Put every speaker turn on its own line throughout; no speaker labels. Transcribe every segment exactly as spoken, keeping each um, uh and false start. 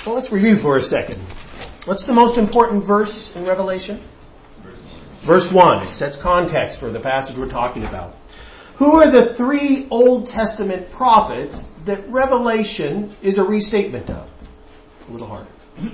Well, let's review for a second. What's the most important verse in Revelation? Verse one. It sets context for the passage we're talking about. Who are the three Old Testament prophets that Revelation is a restatement of? A little harder.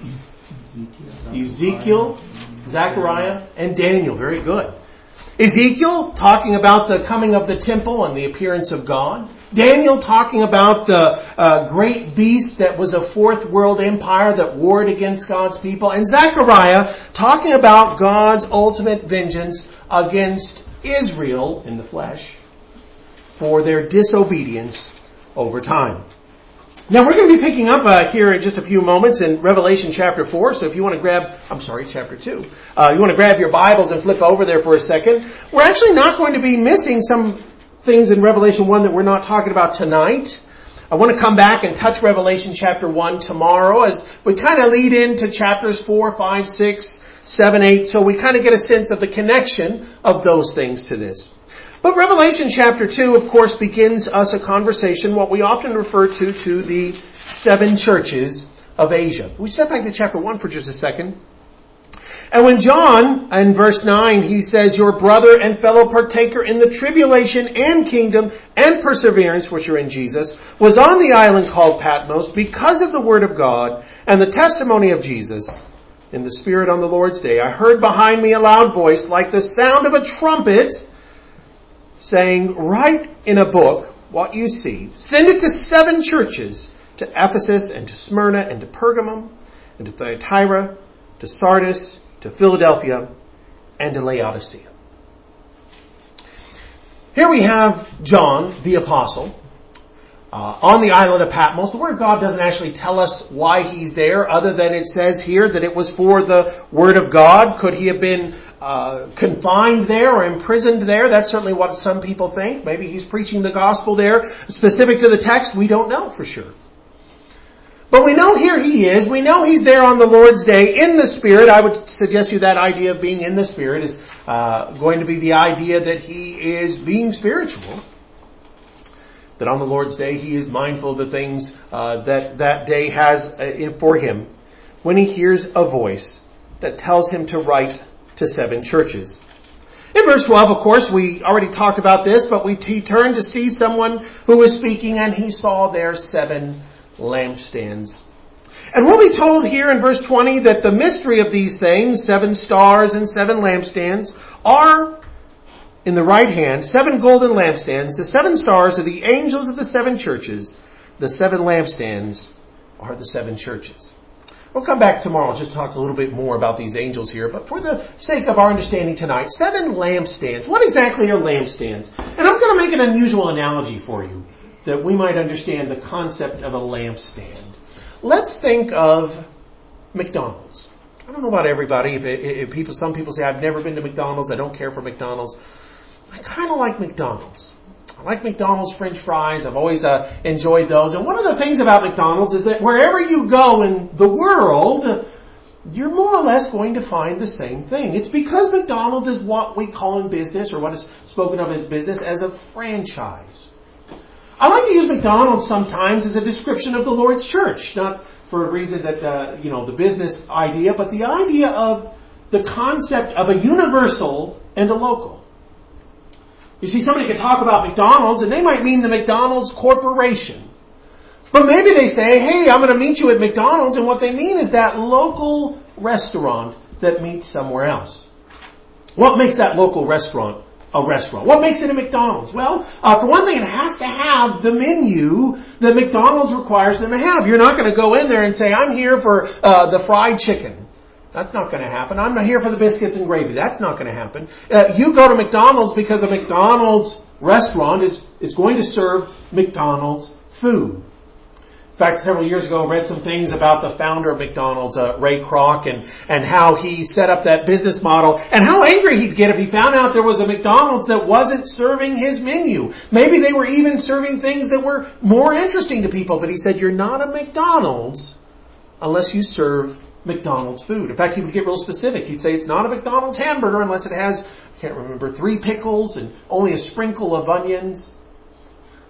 Ezekiel, Zechariah, and Daniel. Very good. Ezekiel talking about the coming of the temple and the appearance of God. Daniel talking about the uh, great beast that was a fourth world empire that warred against God's people. And Zechariah talking about God's ultimate vengeance against Israel in the flesh for their disobedience over time. Now we're going to be picking up uh, here in just a few moments in Revelation chapter four. So if you want to grab, I'm sorry, chapter two. Uh, you want to grab your Bibles and flip over there for a second. We're actually not going to be missing some things in Revelation one that we're not talking about tonight. I want to come back and touch Revelation chapter one tomorrow as we kind of lead into chapters four, five, six, seven, eight. So we kind of get a sense of the connection of those things to this. But Revelation chapter two, of course, begins us a conversation, what we often refer to, to the seven churches of Asia. We step back to chapter one for just a second. And when John, in verse nine, he says, your brother and fellow partaker in the tribulation and kingdom and perseverance, which are in Jesus, was on the island called Patmos because of the word of God and the testimony of Jesus. In the Spirit on the Lord's day, I heard behind me a loud voice like the sound of a trumpet, saying, write in a book what you see. Send it to seven churches, to Ephesus and to Smyrna and to Pergamum and to Thyatira, to Sardis, to Philadelphia, and to Laodicea. Here we have John, the apostle, uh, on the island of Patmos. The Word of God doesn't actually tell us why he's there, other than it says here that it was for the Word of God. Could he have been Uh, confined there or imprisoned there? That's certainly what some people think. Maybe he's preaching the gospel there. Specific to the text, we don't know for sure. But we know here he is. We know he's there on the Lord's day in the Spirit. I would suggest to you that idea of being in the Spirit is uh, going to be the idea that he is being spiritual. That on the Lord's day he is mindful of the things uh, that that day has uh, for him when he hears a voice that tells him to write to seven churches. In verse twelve, of course, we already talked about this, but we he turned to see someone who was speaking, and he saw there seven lampstands. And we'll be told here in verse twenty that the mystery of these things, seven stars and seven lampstands, are in the right hand, seven golden lampstands. The seven stars are the angels of the seven churches. The seven lampstands are the seven churches. We'll come back tomorrow just to talk a little bit more about these angels here. But for the sake of our understanding tonight, seven lampstands. What exactly are lampstands? And I'm going to make an unusual analogy for you that we might understand the concept of a lampstand. Let's think of McDonald's. I don't know about everybody. If, if people, some people say, I've never been to McDonald's. I don't care for McDonald's. I kind of like McDonald's. I like McDonald's French fries. I've always uh, enjoyed those. And one of the things about McDonald's is that wherever you go in the world, you're more or less going to find the same thing. It's because McDonald's is what we call in business, or what is spoken of as business, as a franchise. I like to use McDonald's sometimes as a description of the Lord's church, not for a reason that, uh, you know, the business idea, but the idea of the concept of a universal and a local. You see, somebody could talk about McDonald's, and they might mean the McDonald's Corporation. But maybe they say, hey, I'm going to meet you at McDonald's, and what they mean is that local restaurant that meets somewhere else. What makes that local restaurant a restaurant? What makes it a McDonald's? Well, uh, for one thing, it has to have the menu that McDonald's requires them to have. You're not going to go in there and say, I'm here for uh, the fried chicken. That's not going to happen. I'm not here for the biscuits and gravy. That's not going to happen. Uh, you go to McDonald's because a McDonald's restaurant is, is going to serve McDonald's food. In fact, several years ago, I read some things about the founder of McDonald's, uh, Ray Kroc, and, and how he set up that business model, and how angry he'd get if he found out there was a McDonald's that wasn't serving his menu. Maybe they were even serving things that were more interesting to people, but he said, you're not a McDonald's unless you serve McDonald's food. In fact, he would get real specific. He'd say it's not a McDonald's hamburger unless it has, I can't remember, three pickles and only a sprinkle of onions.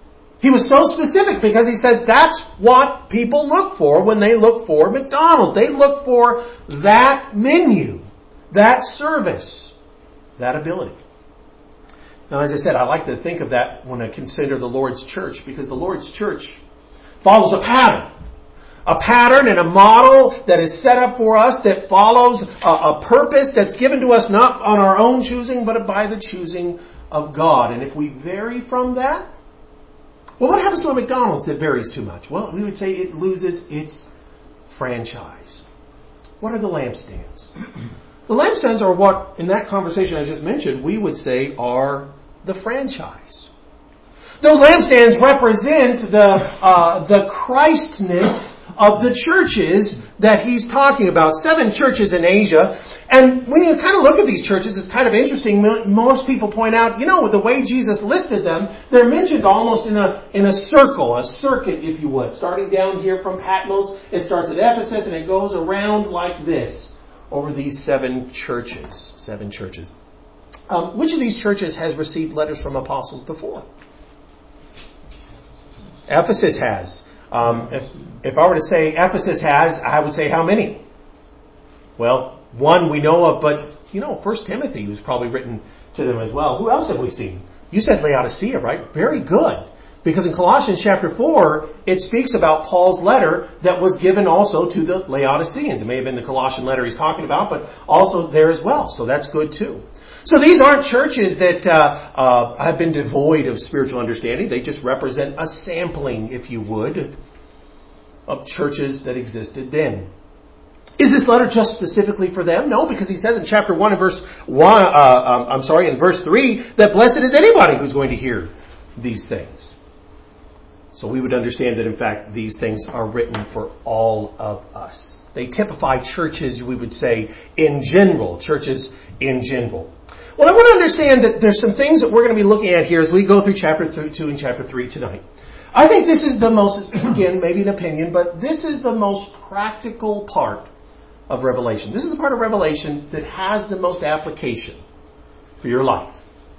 He was so specific because he said that's what people look for when they look for McDonald's. They look for that menu, that service, that ability. Now, as I said, I like to think of that when I consider the Lord's church, because the Lord's church follows a pattern. A pattern and a model that is set up for us that follows a, a purpose that's given to us not on our own choosing, but by the choosing of God. And if we vary from that, well, what happens to a McDonald's that varies too much? Well, we would say it loses its franchise. What are the lampstands? The lampstands are what, in that conversation I just mentioned, we would say are the franchise. Those lampstands represent the uh, the Christness of the churches that he's talking about. Seven churches in Asia. And when you kind of look at these churches, it's kind of interesting. Most people point out, you know, the way Jesus listed them, they're mentioned almost in a in a circle, a circuit, if you would. Starting down here from Patmos, it starts at Ephesus and it goes around like this over these seven churches. Seven churches. Um, which of these churches has received letters from apostles before? Ephesus has. Um, if, if I were to say Ephesus has, I would say how many? Well, one we know of, but you know, First Timothy was probably written to them as well. Who else have we seen? You said Laodicea, right? Very good. Because in Colossians chapter four, it speaks about Paul's letter that was given also to the Laodiceans. It may have been the Colossian letter he's talking about, but also there as well. So that's good too. So these aren't churches that uh, uh, have been devoid of spiritual understanding. They just represent a sampling, if you would, of churches that existed then. Is this letter just specifically for them? No, because he says in chapter one and verse one, uh, um, I'm sorry, in verse three, that blessed is anybody who's going to hear these things. So we would understand that in fact these things are written for all of us. They typify churches, we would say, in general. Churches in general. Well, I want to understand that there's some things that we're going to be looking at here as we go through chapter two and chapter three tonight. I think this is the most, again, maybe an opinion, but this is the most practical part of Revelation. This is the part of Revelation that has the most application for your life.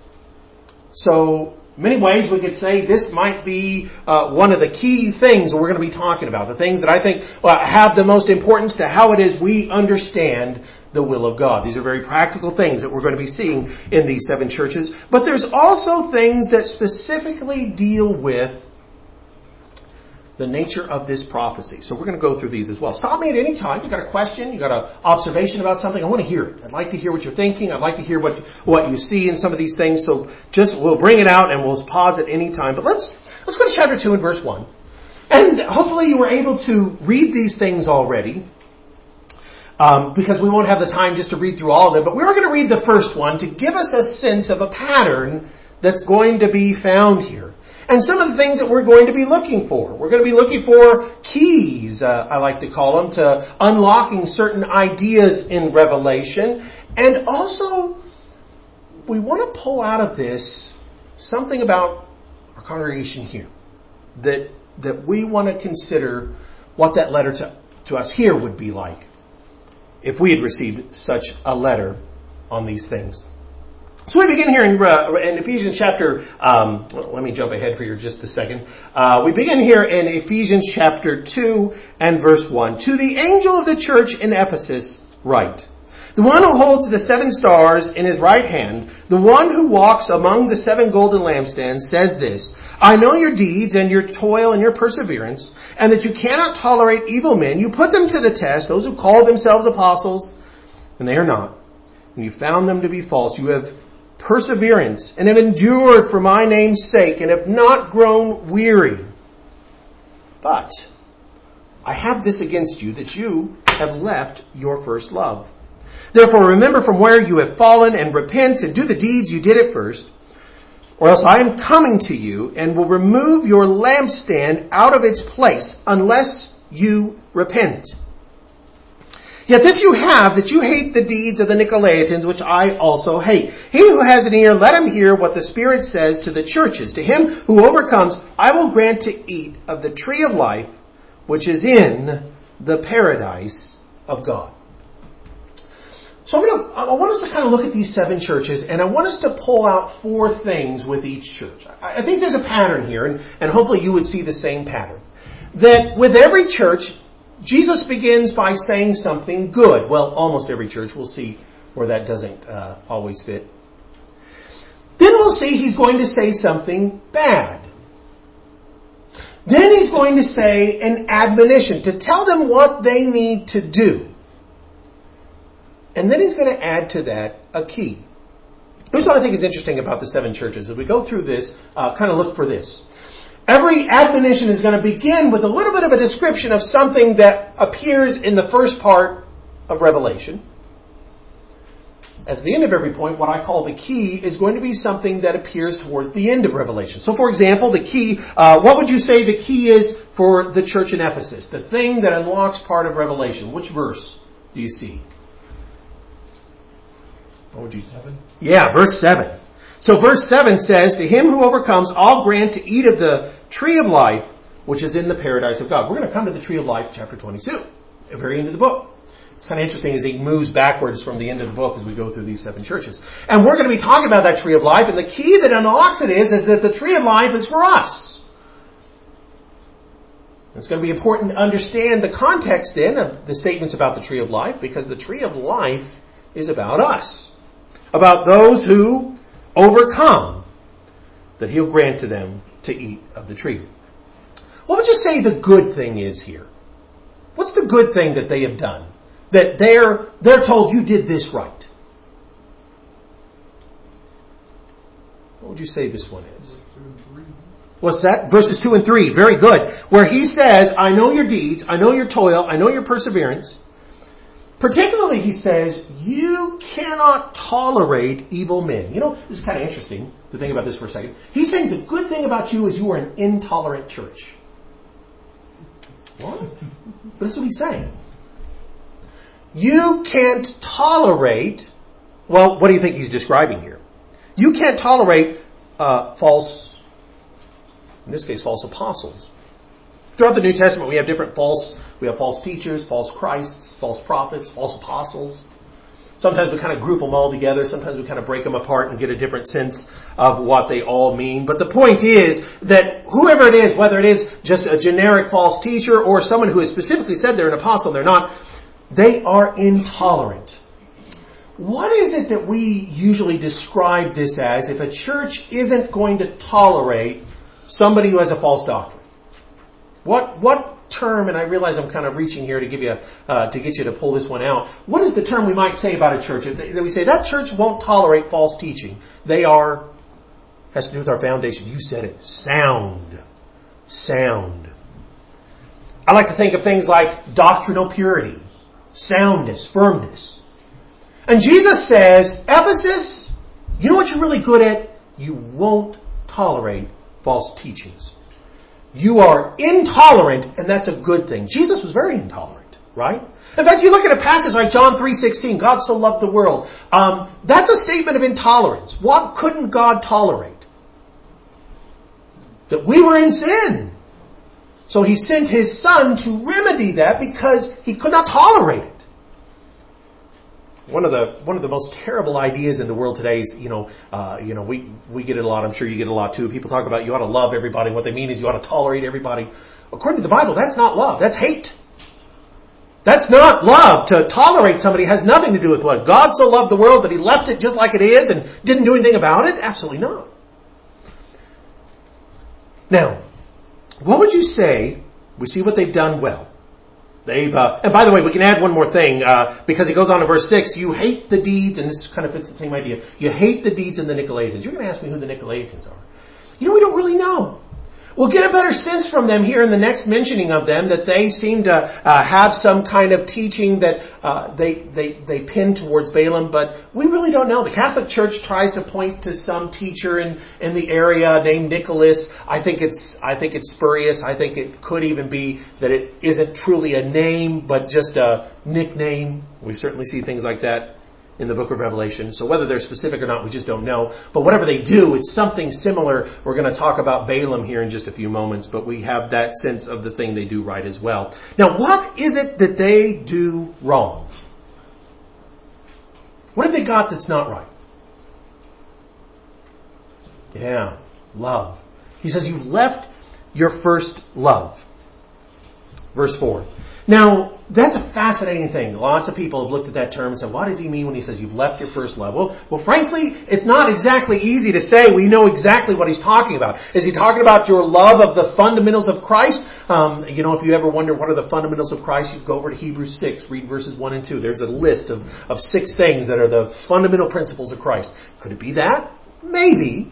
So, many ways we could say this might be uh, one of the key things that we're going to be talking about. The things that I think well, have the most importance to how it is we understand the will of God. These are very practical things that we're going to be seeing in these seven churches. But there's also things that specifically deal with the nature of this prophecy. So we're going to go through these as well. Stop me at any time. You got a question, you got an observation about something. I want to hear it. I'd like to hear what you're thinking. I'd like to hear what what you see in some of these things. So just we'll bring it out and we'll pause at any time. But let's let's go to chapter two and verse one. And hopefully you were able to read these things already. Um, because we won't have the time just to read through all of them. But we're going to read the first one to give us a sense of a pattern that's going to be found here. And some of the things that we're going to be looking for. We're going to be looking for keys, uh, I like to call them, to unlocking certain ideas in Revelation. And also, we want to pull out of this something about our congregation here. That that we want to consider what that letter to, to us here would be like if we had received such a letter on these things. So we begin here in, uh, in Ephesians chapter, um, well, let me jump ahead for you just a second. Uh, we begin here in Ephesians chapter two and verse one. To the angel of the church in Ephesus write, the one who holds the seven stars in his right hand, the one who walks among the seven golden lampstands says this, I know your deeds and your toil and your perseverance, and that you cannot tolerate evil men. You put them to the test, those who call themselves apostles, and they are not. And you found them to be false. You have perseverance and have endured for my name's sake and have not grown weary. But I have this against you, that you have left your first love. Therefore remember from where you have fallen and repent and do the deeds you did at first, or else I am coming to you and will remove your lampstand out of its place unless you repent. Yet this you have, that you hate the deeds of the Nicolaitans, which I also hate. He who has an ear, let him hear what the Spirit says to the churches. To him who overcomes, I will grant to eat of the tree of life, which is in the paradise of God. So I'm gonna, I want us to kind of look at these seven churches, and I want us to pull out four things with each church. I, I think there's a pattern here, and, and hopefully you would see the same pattern. That with every church, Jesus begins by saying something good. Well, almost every church. We'll see where that doesn't uh, always fit. Then we'll see he's going to say something bad. Then he's going to say an admonition to tell them what they need to do. And then he's going to add to that a key. Here's what I think is interesting about the seven churches. As we go through this, uh, kind of look for this. Every admonition is going to begin with a little bit of a description of something that appears in the first part of Revelation. At the end of every point, what I call the key is going to be something that appears towards the end of Revelation. So for example, the key, uh, what would you say the key is for the church in Ephesus? The thing that unlocks part of Revelation. Which verse do you see? What would you? Seven. Yeah, verse seven. So verse seven says, to him who overcomes, I'll grant to eat of the tree of life, which is in the paradise of God. We're going to come to the tree of life, chapter twenty-two, at the very end of the book. It's kind of interesting as he moves backwards from the end of the book as we go through these seven churches. And we're going to be talking about that tree of life, and the key that unlocks it is, is that the tree of life is for us. It's going to be important to understand the context then of the statements about the tree of life, because the tree of life is about us. About those who overcome, that he'll grant to them to eat of the tree. What would you say the good thing is here? What's the good thing that they have done? That they're, they're told you did this right. What would you say this one is? What's that? Verses two and three. Very good. Where he says, I know your deeds, I know your toil, I know your perseverance. Particularly, he says, you cannot tolerate evil men. You know, this is kind of interesting to think about this for a second. He's saying the good thing about you is you are an intolerant church. What? But that's what he's saying. You can't tolerate, well, what do you think he's describing here? You can't tolerate uh, false, in this case, false apostles. Throughout the New Testament, we have different false, we have false teachers, false Christs, false prophets, false apostles. Sometimes we kind of group them all together. Sometimes we kind of break them apart and get a different sense of what they all mean. But the point is that whoever it is, whether it is just a generic false teacher or someone who has specifically said they're an apostle, they're not, they are intolerant. What is it that we usually describe this as if a church isn't going to tolerate somebody who has a false doctrine? What, what term, and I realize I'm kind of reaching here to give you, uh, to get you to pull this one out. What is the term we might say about a church? That we say that church won't tolerate false teaching. They are, has to do with our foundation. You said it. Sound. Sound. I like to think of things like doctrinal purity, soundness, firmness. And Jesus says, Ephesus, you know what you're really good at? You won't tolerate false teachings. You are intolerant, and that's a good thing. Jesus was very intolerant, right? In fact, you look at a passage like John three sixteen, God so loved the world. Um, that's a statement of intolerance. What couldn't God tolerate? That we were in sin. So he sent his son to remedy that because he could not tolerate it. One of the one of the most terrible ideas in the world today is, you know, uh, you know, we we get it a lot. I'm sure you get it a lot too. People talk about you ought to love everybody. What they mean is you ought to tolerate everybody. According to the Bible, that's not love. That's hate. That's not love. To tolerate somebody has nothing to do with what God so loved the world that he left it just like it is and didn't do anything about it. Absolutely not. Now, what would you say? We see what they've done well. They've, uh, and by the way, we can add one more thing, uh, because it goes on to verse six. You hate the deeds, and this kind of fits the same idea. You hate the deeds of the Nicolaitans. You're going to ask me who the Nicolaitans are. You know, we don't really know. We'll get a better sense from them here in the next mentioning of them that they seem to uh, have some kind of teaching that uh, they they they pin towards Balaam, but we really don't know. The Catholic Church tries to point to some teacher in in the area named Nicholas. I think it's I think it's spurious. I think it could even be that it isn't truly a name, but just a nickname. We certainly see things like that in the book of Revelation. So whether they're specific or not, we just don't know. But whatever they do, it's something similar. We're going to talk about Balaam here in just a few moments, but we have that sense of the thing they do right as well. Now, what is it that they do wrong? What have they got that's not right? Yeah, love. He says, you've left your first love. Verse four. Now, that's a fascinating thing. Lots of people have looked at that term and said, what does he mean when he says you've left your first love? Well, well, frankly, it's not exactly easy to say we know exactly what he's talking about. Is he talking about your love of the fundamentals of Christ? Um, you know, if you ever wonder what are the fundamentals of Christ, you go over to Hebrews six, read verses one and two. There's a list of, of six things that are the fundamental principles of Christ. Could it be that? Maybe.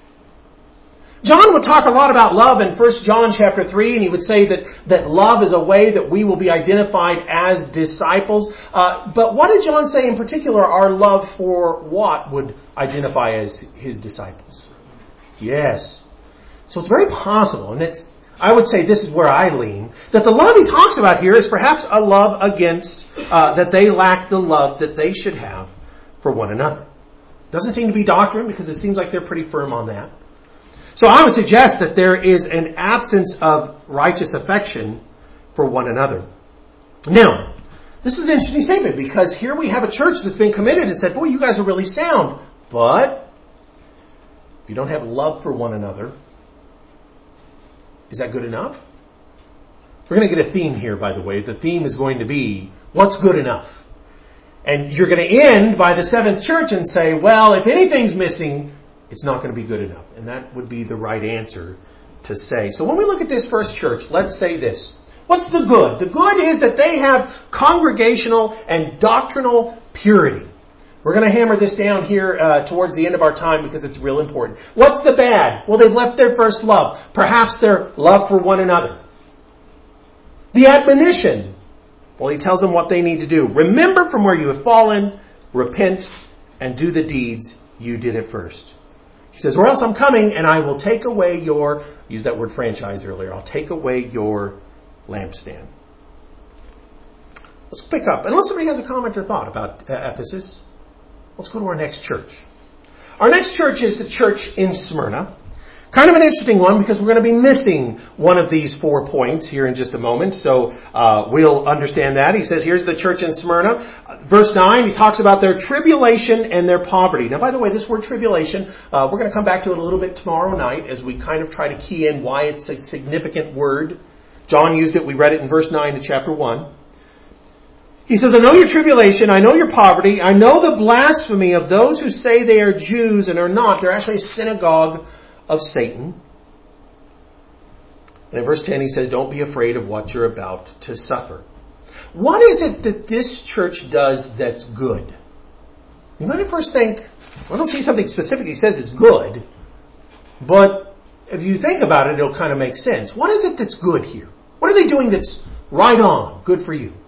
John would talk a lot about love in First John chapter three, and he would say that, that love is a way that we will be identified as disciples. Uh, but what did John say in particular our love for what would identify as his disciples? Yes. So it's very possible, and it's, I would say this is where I lean, that the love he talks about here is perhaps a love against, uh, that they lack the love that they should have for one another. Doesn't seem to be doctrine, because it seems like they're pretty firm on that. So I would suggest that there is an absence of righteous affection for one another. Now, this is an interesting statement, because here we have a church that's been committed and said, boy, you guys are really sound. But if you don't have love for one another, is that good enough? We're going to get a theme here, by the way. The theme is going to be, what's good enough? And you're going to end by the seventh church and say, well, if anything's missing, it's not going to be good enough. And that would be the right answer to say. So when we look at this first church, let's say this. What's the good? The good is that they have congregational and doctrinal purity. We're going to hammer this down here uh, towards the end of our time because it's real important. What's the bad? Well, they've left their first love. Perhaps their love for one another. The admonition. Well, he tells them what they need to do. Remember from where you have fallen, repent, and do the deeds you did at first. He says, or else I'm coming and I will take away your, use that word franchise earlier, I'll take away your lampstand. Let's pick up. Unless somebody has a comment or thought about uh, Ephesus, let's go to our next church. Our next church is the church in Smyrna. Kind of an interesting one because we're going to be missing one of these four points here in just a moment. So uh, we'll understand that. He says, here's the church in Smyrna. Verse nine, he talks about their tribulation and their poverty. Now, by the way, this word tribulation, uh, we're going to come back to it a little bit tomorrow night as we kind of try to key in why it's a significant word. John used it. We read it in verse nine to chapter one. He says, I know your tribulation, I know your poverty, I know the blasphemy of those who say they are Jews and are not. They're actually a synagogue of Satan. And in verse ten he says, don't be afraid of what you're about to suffer. What is it that this church does that's good? You might at first think, I don't see something specific he says is good, but if you think about it, it'll kind of make sense. What is it that's good here? What are they doing that's right on, good for you?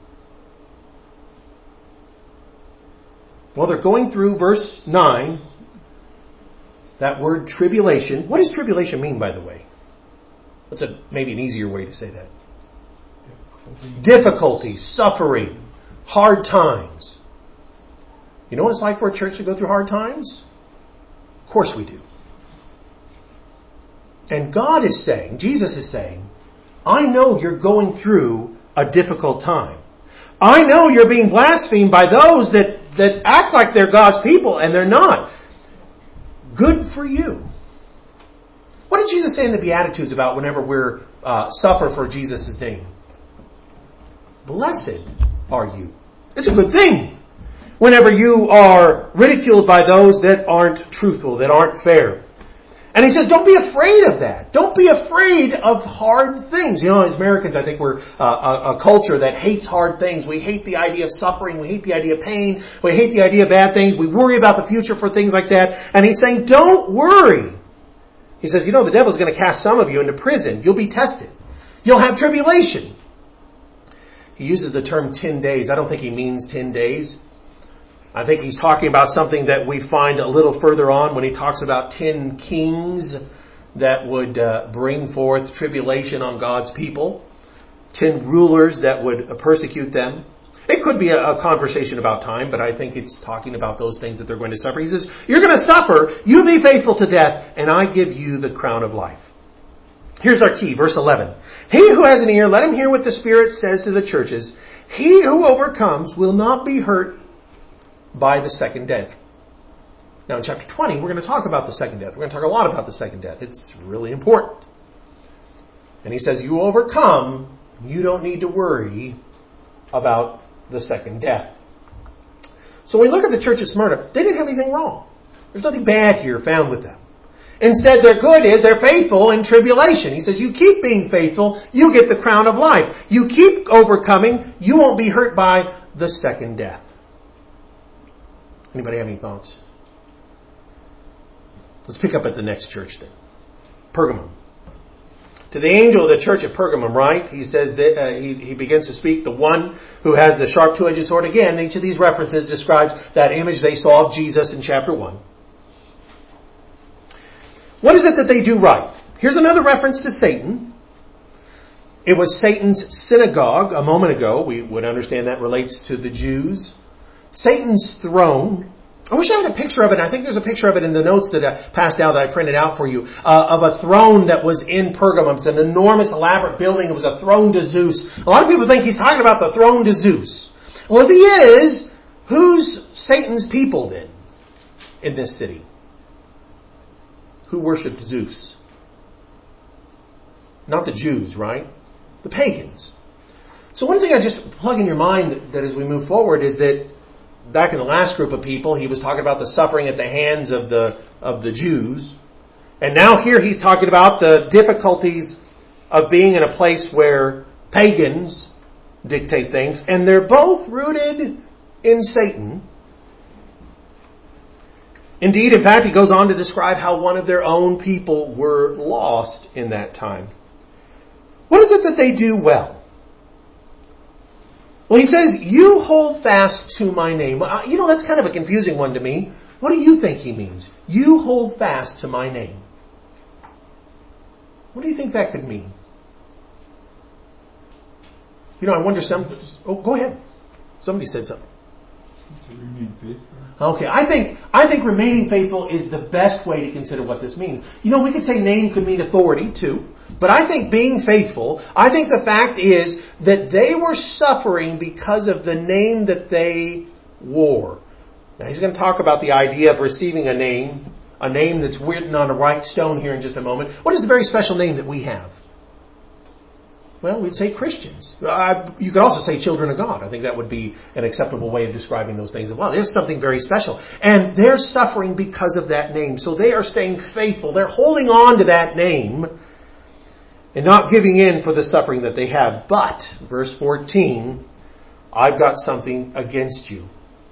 Well, they're going through verse nine, that word tribulation. What does tribulation mean, by the way? What's a maybe an easier way to say that? Difficulty, Difficulty suffering, hard times. You know what it's like for a church to go through hard times? Of course we do. And God is saying, Jesus is saying, I know you're going through a difficult time. I know you're being blasphemed by those that, that act like they're God's people and they're not. Good for you. What did Jesus say in the Beatitudes about whenever we're uh, suffer for Jesus' name? Blessed are you. It's a good thing. Whenever you are ridiculed by those that aren't truthful, that aren't fair. And he says, don't be afraid of that. Don't be afraid of hard things. You know, as Americans, I think we're uh, a, a culture that hates hard things. We hate the idea of suffering. We hate the idea of pain. We hate the idea of bad things. We worry about the future for things like that. And he's saying, don't worry. He says, you know, the devil's going to cast some of you into prison. You'll be tested. You'll have tribulation. He uses the term ten days. I don't think he means ten days. I think he's talking about something that we find a little further on when he talks about ten kings that would uh, bring forth tribulation on God's people. Ten rulers that would uh, persecute them. It could be a, a conversation about time, but I think it's talking about those things that they're going to suffer. He says, you're going to suffer, you be faithful to death, and I give you the crown of life. Here's our key, verse eleven. He who has an ear, let him hear what the Spirit says to the churches. He who overcomes will not be hurt by the second death. Now in chapter twenty, we're going to talk about the second death. We're going to talk a lot about the second death. It's really important. And he says, you overcome, you don't need to worry about the second death. So when we look at the church of Smyrna, they didn't have anything wrong. There's nothing bad here found with them. Instead, their good is they're faithful in tribulation. He says, you keep being faithful, you get the crown of life. You keep overcoming, you won't be hurt by the second death. Anybody have any thoughts? Let's pick up at the next church then. Pergamum. To the angel of the church at Pergamum, right? He says that uh, he, he begins to speak, the one who has the sharp two-edged sword. Again, each of these references describes that image they saw of Jesus in chapter one. What is it that they do right? Here's another reference to Satan. It was Satan's synagogue a moment ago. We would understand that relates to the Jews. Satan's throne. I wish I had a picture of it. I think there's a picture of it in the notes that I passed out, that I printed out for you, uh, of a throne that was in Pergamum. It's an enormous, elaborate building. It was a throne to Zeus. A lot of people think he's talking about the throne to Zeus. Well, if he is, who's Satan's people then in this city? Who worshipped Zeus? Not the Jews, right? The pagans. So one thing I just plug in your mind that, that as we move forward is that back in the last group of people, he was talking about the suffering at the hands of the of the Jews. And now here he's talking about the difficulties of being in a place where pagans dictate things. And they're both rooted in Satan. Indeed, in fact, he goes on to describe how one of their own people were lost in that time. What is it that they do well? Well, he says, you hold fast to my name. You know, that's kind of a confusing one to me. What do you think he means? You hold fast to my name. What do you think that could mean? You know, I wonder some... Oh, go ahead. Somebody said something.
Remain faithful.
Okay, I think I think remaining faithful is the best way to consider what this means. You know, we could say name could mean authority too, but I think being faithful, I think the fact is that they were suffering because of the name that they wore. Now he's going to talk about the idea of receiving a name, a name that's written on a white stone here in just a moment. What is the very special name that we have? Well, we'd say Christians. Uh, you could also say children of God. I think that would be an acceptable way of describing those things as well. There's something very special. And they're suffering because of that name. So they are staying faithful. They're holding on to that name and not giving in for the suffering that they have. But, verse fourteen, I've got something against you.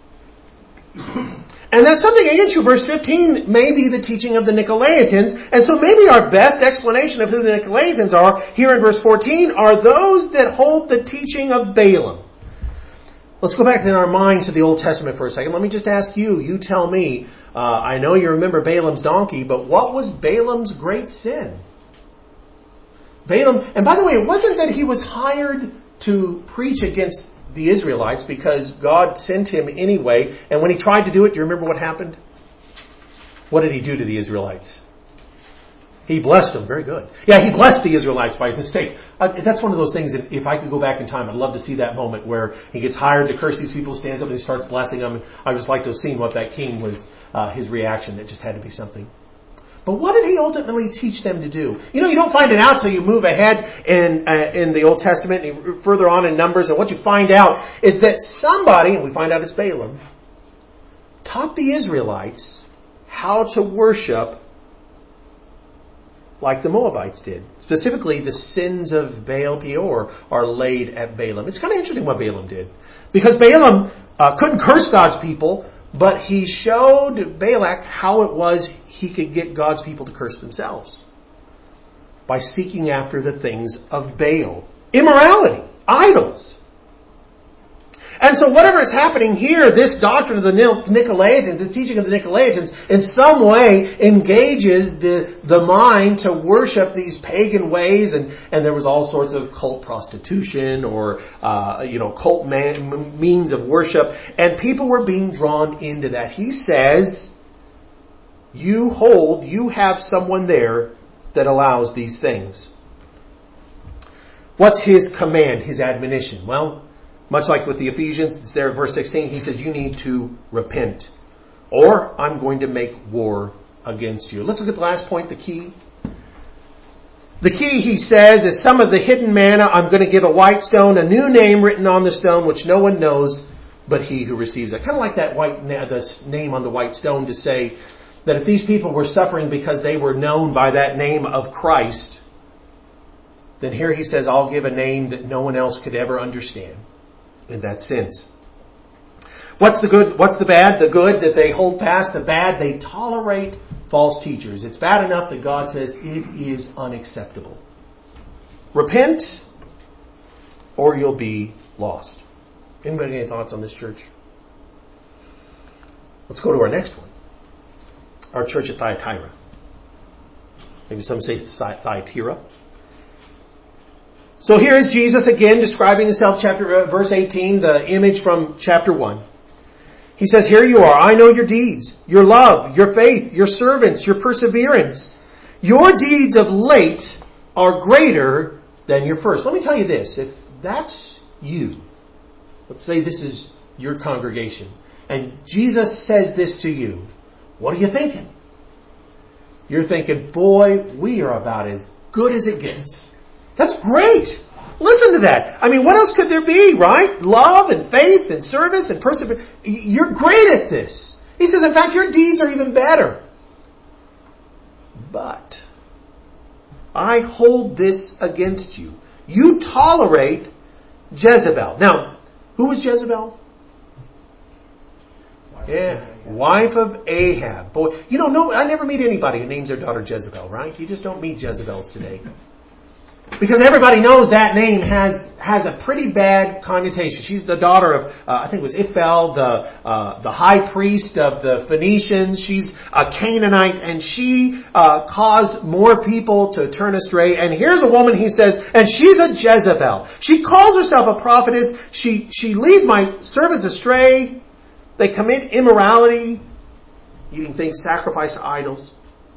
And that something against you, verse fifteen, may be the teaching of the Nicolaitans. And so maybe our best explanation of who the Nicolaitans are, here in verse fourteen, are those that hold the teaching of Balaam. Let's go back in our minds to the Old Testament for a second. Let me just ask you, you tell me, uh, I know you remember Balaam's donkey, but what was Balaam's great sin? Balaam, and by the way, it wasn't that he was hired to preach against the Israelites because God sent him anyway. And when he tried to do it, do you remember what happened? What did he do to the Israelites? He blessed them. Very good. Yeah, he blessed the Israelites by mistake. Uh, that's one of those things that if I could go back in time, I'd love to see that moment where he gets hired to curse these people, stands up and he starts blessing them. I just like to have seen what that king was, uh, his reaction. It just had to be something. But what did he ultimately teach them to do? You know, you don't find it out till you move ahead in uh, in the Old Testament and further on in Numbers. And what you find out is that somebody, and we find out it's Balaam, taught the Israelites how to worship like the Moabites did. Specifically, the sins of Baal Peor are laid at Balaam. It's kind of interesting what Balaam did. Because Balaam uh, couldn't curse God's people, but he showed Balak how it was he could get God's people to curse themselves by seeking after the things of Baal. Immorality. Idols. And so whatever is happening here, this doctrine of the Nicolaitans, the teaching of the Nicolaitans, in some way engages the, the mind to worship these pagan ways. And, and there was all sorts of cult prostitution or, uh, you know, cult man, means of worship. And people were being drawn into that. He says, you hold, you have someone there that allows these things. What's his command, his admonition? Well, Much like with the Ephesians, it's there in verse sixteen, he says you need to repent, or I'm going to make war against you. Let's look at the last point, the key. The key, he says, is some of the hidden manna. I'm going to give a white stone, a new name written on the stone, which no one knows but he who receives it. Kind of like that white na- the name on the white stone to say that if these people were suffering because they were known by that name of Christ, then here he says, I'll give a name that no one else could ever understand in that sense. What's the good? What's the bad? The good, that they hold fast. The bad, they tolerate false teachers. It's bad enough that God says it is unacceptable. Repent or you'll be lost. Anybody have any thoughts on this church? Let's go to our next one. Our church at Thyatira. Maybe some say Thyatira. So here is Jesus again describing himself, chapter uh, verse eighteen, the image from chapter one. He says, here you are. I know your deeds, your love, your faith, your servants, your perseverance. Your deeds of late are greater than your first. Let me tell you this. If that's you, let's say this is your congregation, and Jesus says this to you, what are you thinking? You're thinking, boy, we are about as good as it gets. That's great. Listen to that. I mean, what else could there be, right? Love and faith and service and perseverance. You're great at this. He says, in fact, your deeds are even better. But I hold this against you. You tolerate Jezebel. Now, who was Jezebel? Yeah, wife of Ahab. Boy, you know, no, I never meet anybody who names their daughter Jezebel, right? You just don't meet Jezebels today. Because everybody knows that name has has a pretty bad connotation. She's the daughter of, uh, I think it was Ithbel, the uh, the high priest of the Phoenicians. She's a Canaanite, and she uh, caused more people to turn astray. And here's a woman, he says, and she's a Jezebel. She calls herself a prophetess. She she leads my servants astray. They commit immorality, eating things sacrificed to idols.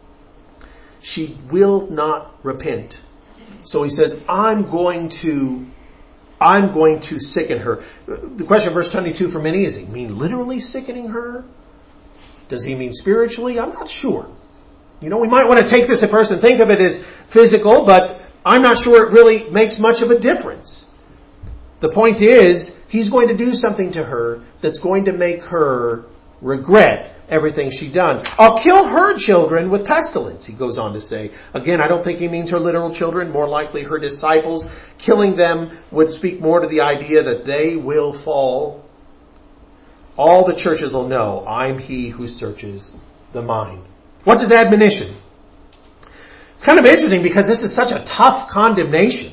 She will not repent. So he says, I'm going to, I'm going to sicken her. The question of verse twenty-two for many, is he mean literally sickening her? Does he mean spiritually? I'm not sure. You know, we might want to take this at first and think of it as physical, but I'm not sure it really makes much of a difference. The point is, he's going to do something to her that's going to make her regret everything she'd done. I'll kill her children with pestilence, he goes on to say. Again, I don't think he means her literal children, more likely her disciples. Killing them would speak more to the idea that they will fall. All the churches will know, I'm he who searches the mind. What's his admonition? It's kind of interesting because this is such a tough condemnation.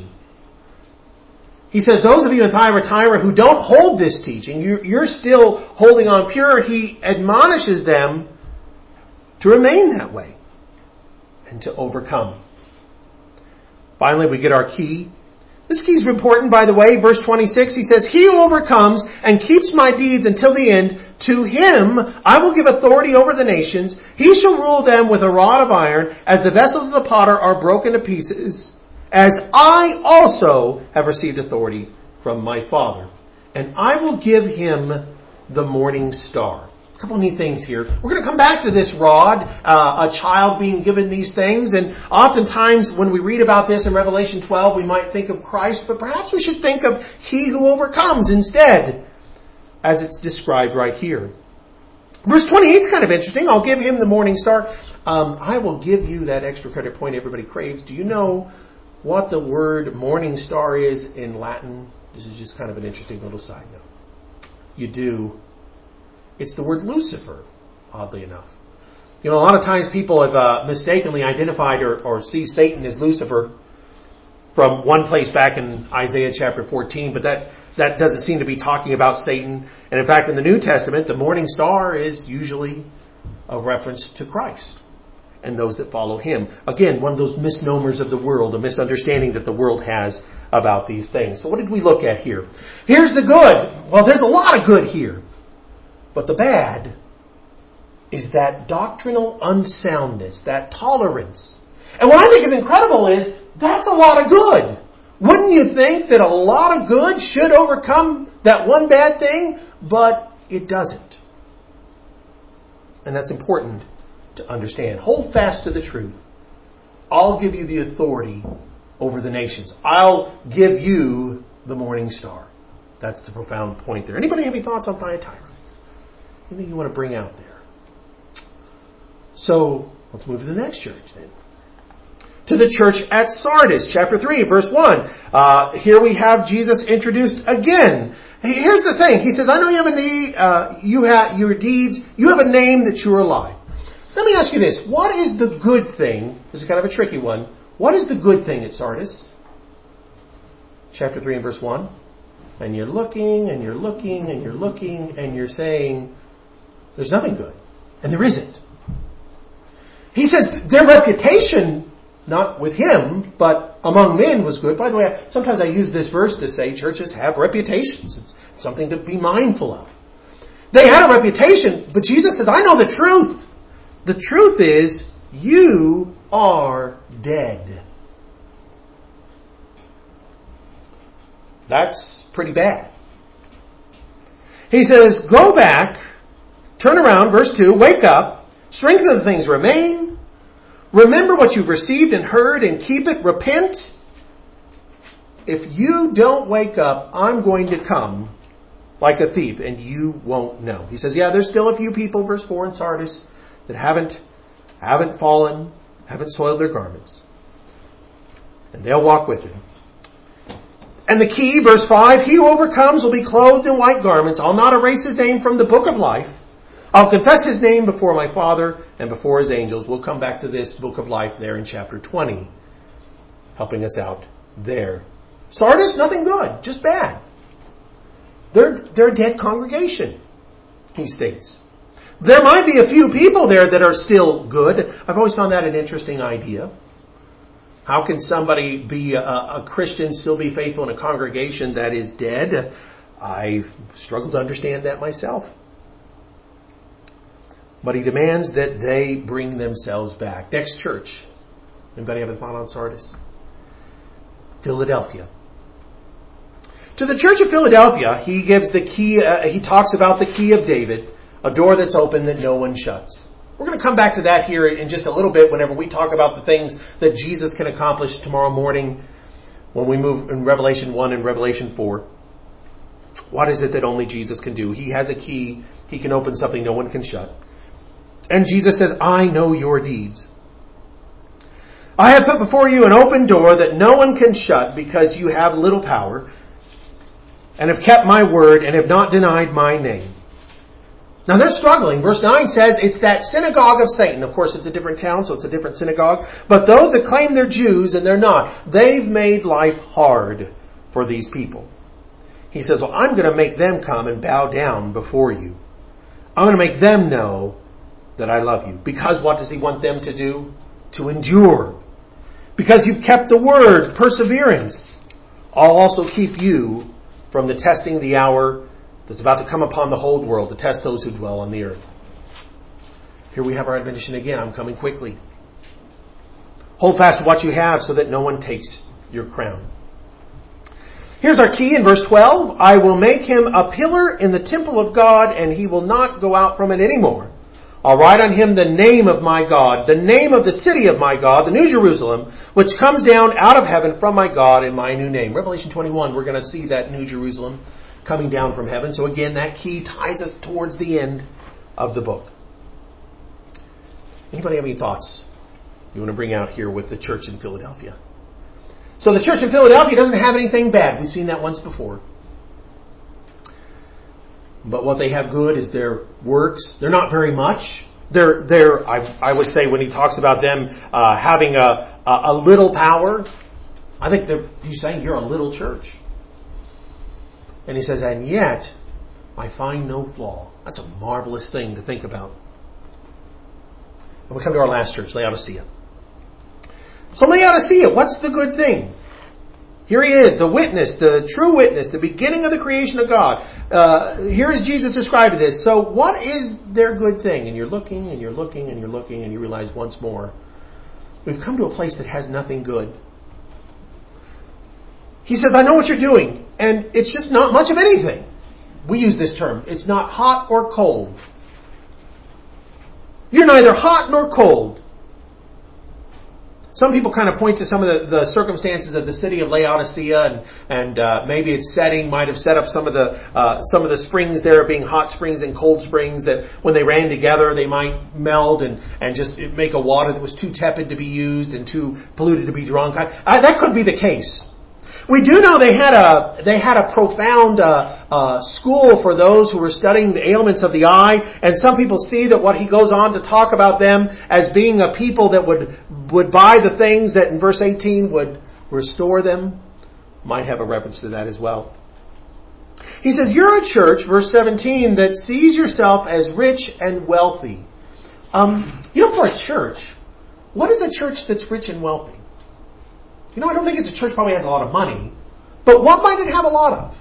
He says, those of you in Thyatira who don't hold this teaching, you're still holding on pure. He admonishes them to remain that way and to overcome. Finally, we get our key. This key is important, by the way. Verse twenty-six, he says, he who overcomes and keeps my deeds until the end, to him I will give authority over the nations. He shall rule them with a rod of iron, as the vessels of the potter are broken to pieces. As I also have received authority from my Father. And I will give him the morning star. A couple of neat things here. We're going to come back to this rod, uh, a child being given these things. And oftentimes when we read about this in Revelation twelve, we might think of Christ, but perhaps we should think of he who overcomes instead, as it's described right here. Verse twenty-eight is kind of interesting. I'll give him the morning star. Um, I will give you that extra credit point everybody craves. Do you know what the word morning star is in Latin? This is just kind of an interesting little side note. You do. It's the word Lucifer, oddly enough. You know, a lot of times people have uh, mistakenly identified or, or see Satan as Lucifer from one place back in Isaiah chapter fourteen, but that, that doesn't seem to be talking about Satan. And in fact, in the New Testament, the morning star is usually a reference to Christ and those that follow him. Again, one of those misnomers of the world, a misunderstanding that the world has about these things. So what did we look at here? Here's the good. Well, there's a lot of good here. But the bad is that doctrinal unsoundness, that tolerance. And what I think is incredible is that's a lot of good. Wouldn't you think that a lot of good should overcome that one bad thing, but it doesn't. And that's important to understand. Hold fast to the truth. I'll give you the authority over the nations. I'll give you the morning star. That's the profound point there. Anybody have any thoughts on Thyatira? Anything you want to bring out there? So, let's move to the next church then. To the church at Sardis, chapter three, verse one. Uh, here we have Jesus introduced again. Here's the thing. He says, I know you have a need, uh, you have your deeds, you have a name that you're alive. Let me ask you this. What is the good thing? This is kind of a tricky one. What is the good thing at Sardis? Chapter three and verse one. And you're looking, and you're looking, and you're looking, and you're saying, there's nothing good. And there isn't. He says their reputation, not with him, but among men was good. By the way, sometimes I use this verse to say churches have reputations. It's something to be mindful of. They had a reputation, but Jesus says, I know the truth. The truth is, you are dead. That's pretty bad. He says, go back, turn around, verse two, wake up, strengthen the things remain, remember what you've received and heard and keep it, repent. If you don't wake up, I'm going to come like a thief and you won't know. He says, yeah, there's still a few people, verse four in Sardis, that haven't, haven't fallen, haven't soiled their garments. And they'll walk with him. And the key, verse five, he who overcomes will be clothed in white garments. I'll not erase his name from the book of life. I'll confess his name before my Father and before his angels. We'll come back to this book of life there in chapter twenty, helping us out there. Sardis, nothing good, just bad. They're, they're a dead congregation, he states. There might be a few people there that are still good. I've always found that an interesting idea. How can somebody be a, a Christian, still be faithful in a congregation that is dead? I've struggled to understand that myself. But he demands that they bring themselves back. Next church. Anybody have a thought on Sardis? Philadelphia. To the church of Philadelphia, he gives the key, uh, he talks about the key of David, a door that's open that no one shuts. We're going to come back to that here in just a little bit whenever we talk about the things that Jesus can accomplish tomorrow morning when we move in Revelation one and Revelation four. What is it that only Jesus can do? He has a key. He can open something no one can shut. And Jesus says, I know your deeds. I have put before you an open door that no one can shut because you have little power and have kept my word and have not denied my name. Now they're struggling. Verse nine says it's that synagogue of Satan. Of course, it's a different town, so it's a different synagogue. But those that claim they're Jews and they're not, they've made life hard for these people. He says, well, I'm going to make them come and bow down before you. I'm going to make them know that I love you. Because what does he want them to do? To endure. Because you've kept the word, perseverance. I'll also keep you from the testing the hour that's about to come upon the whole world to test those who dwell on the earth. Here we have our admonition again. I'm coming quickly. Hold fast to what you have so that no one takes your crown. Here's our key in verse twelve. I will make him a pillar in the temple of God, and he will not go out from it anymore. I'll write on him the name of my God, the name of the city of my God, the New Jerusalem, which comes down out of heaven from my God in my new name. Revelation twenty-one, we're going to see that New Jerusalem coming down from heaven. So again, that key ties us towards the end of the book. Anybody have any thoughts you want to bring out here with the church in Philadelphia? So the church in Philadelphia doesn't have anything bad. We've seen that once before. But what they have good is their works. They're not very much. They're, they're, I, I would say when he talks about them uh, having a, a, a little power, I think they're, he's saying you're a little church. And he says, and yet, I find no flaw. That's a marvelous thing to think about. And we come to our last church, Laodicea. So Laodicea, what's the good thing? Here he is, the witness, the true witness, the beginning of the creation of God. Uh, here is Jesus describing this. So what is their good thing? And you're looking, and you're looking, and you're looking, and you realize once more, we've come to a place that has nothing good. He says, I know what you're doing. And it's just not much of anything. we use this term. It's not hot or cold. You're neither hot nor cold. Some people kind of point to some of the, the circumstances of the city of Laodicea, and, and uh, maybe its setting might have set up some of the uh, some of the springs there being hot springs and cold springs that when they ran together they might meld and, and just make a water that was too tepid to be used and too polluted to be drunk. I, I, that could be the case. We do know they had a they had a profound uh, uh, school for those who were studying the ailments of the eye, and some people see that what he goes on to talk about them as being a people that would would buy the things that in verse eighteen would restore them, might have a reference to that as well. He says, "You're a church," verse seventeen, "that sees yourself as rich and wealthy." Um, you know, for a church, what is a church that's rich and wealthy? You know, I don't think it's a church probably has a lot of money. But what might it have a lot of?